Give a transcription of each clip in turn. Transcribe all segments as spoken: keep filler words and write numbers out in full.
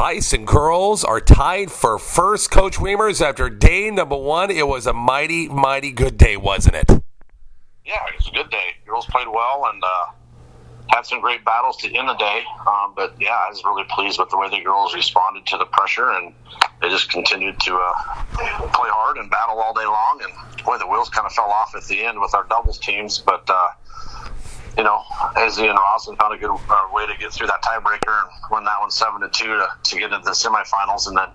Bison girls are tied for first, Coach Wiemers, after day number one. It was a mighty, mighty good day, wasn't it? Yeah, it was a good day. Girls played well and uh, had some great battles to end the day. Um, but, yeah, I was really pleased with the way the girls responded to the pressure, and they just continued to uh, play hard and battle all day long. And, boy, the wheels kind of fell off at the end with our doubles teams. But, uh, you know, Izzy and Rawson found a good uh, way to get through that tiebreaker and win that one seven to two to, to get into the semifinals. And then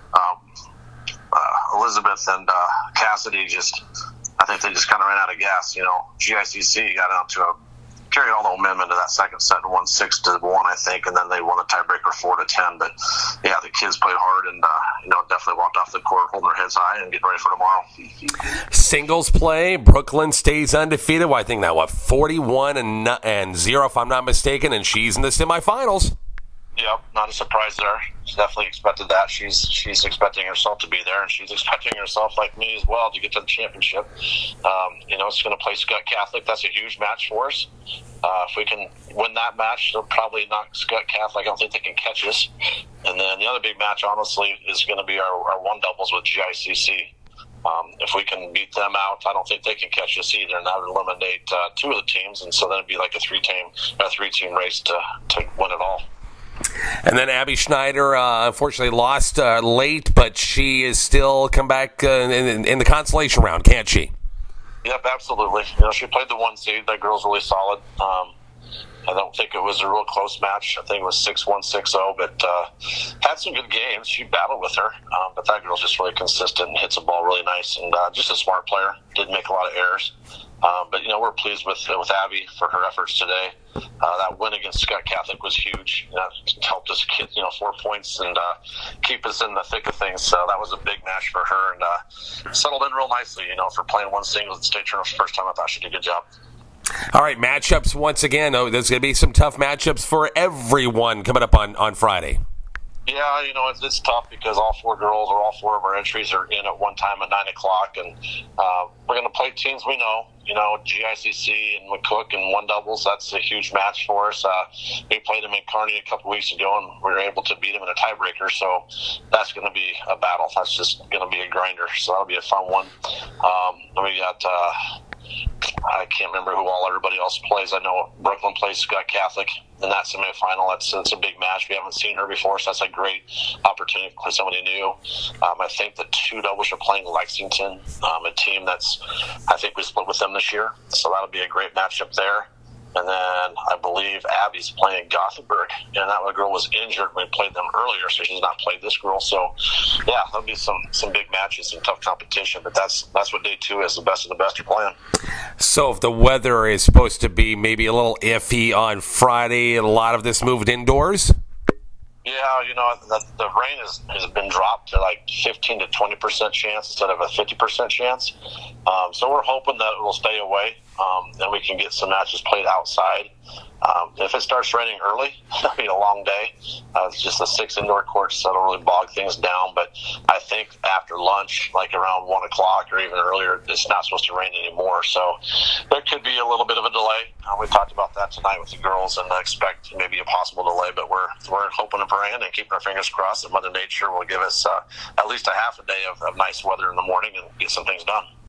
um, uh, Elizabeth and uh, Cassidy just – I think they just kind of ran out of gas. You know, G I C C got out to a carried all the momentum into that second set and won six to one, I think, and then they won the tiebreaker four to ten. But yeah, the kids played hard and uh, you know definitely walked off the court holding their heads high and getting ready for tomorrow. Singles play, Brooklyn stays undefeated. Well, I think that what forty-one and and zero, if I'm not mistaken, and she's in the semifinals. Yep, not a surprise there. She definitely expected that. She's she's expecting herself to be there, and she's expecting herself, like me as well, to get to the championship. Um, you know, it's going to play Scott Catholic. That's a huge match for us. Uh, if we can win that match, they'll probably knock Scott Catholic. I don't think they can catch us. And then the other big match, honestly, is going to be our, our one doubles with G I C C. Um, if we can beat them out, I don't think they can catch us either, and that would eliminate uh, two of the teams, and so then it'd be like a three-team a three-team race to, to win it all. And then Abby Schneider, uh, unfortunately, lost uh, late, but she is still come back uh, in, in the consolation round, can't she? Yep, absolutely. You know, she played the one seed. That girl's really solid. Um, I don't think it was a real close match. I think it was six one, six oh, but uh, had some good games. She battled with her, um, but that girl's just really consistent and hits the ball really nice, and uh, just a smart player. Didn't make a lot of errors. Um, but, you know, we're pleased with with Abby for her efforts today. Uh, that win against Scott Catholic was huge. You know, it helped us get, you know, four points and uh, keep us in the thick of things. So that was a big match for her, and uh, settled in real nicely, you know, for playing one singles at state tournament for the first time. I thought she did a good job. All right, matchups once again. Oh, there's going to be some tough matchups for everyone coming up on, on Friday. Yeah, you know, it's, it's tough because all four girls or all four of our entries are in at one time at nine o'clock, and uh, we're going to play teams we know. You know, G I C C and McCook and one doubles, that's a huge match for us. Uh, we played them in Kearney a couple weeks ago, and we were able to beat them in a tiebreaker, so that's going to be a battle. That's just going to be a grinder, so that'll be a fun one. Um, then we got... Uh, I can't remember who all everybody else plays. I know Brooklyn plays Scott Catholic in that semifinal. That's, that's a big match. We haven't seen her before, so that's a great opportunity to play somebody new. Um, I think the two doubles are playing Lexington, um, a team that's, I think we split with them this year. So that'll be a great matchup there. And then I believe Abby's playing Gothenburg, and that girl was injured when we played them earlier, so she's not played this girl. So, yeah, there'll be some, some big matches, some tough competition, but that's that's what day two is. The best of the best are playing. So if the weather is supposed to be maybe a little iffy on Friday, a lot of this moved indoors? Yeah, you know, the, the rain has, has been dropped to like fifteen to twenty percent chance instead of a fifty percent chance. Um, so we're hoping that it will stay away, um, and we can get some matches played outside. Um, if it starts raining early, it'll be a long day. Uh, it's just the six indoor courts, so it'll really bog things down. But I think after lunch, like around one o'clock or even earlier, it's not supposed to rain anymore. So there could be a little bit of a delay. Uh, we talked about that tonight with the girls, and I expect maybe a possible delay. But we're we're hoping and praying and keeping our fingers crossed that Mother Nature will give us uh, at least a half a day of, of nice weather in the morning and get some things done.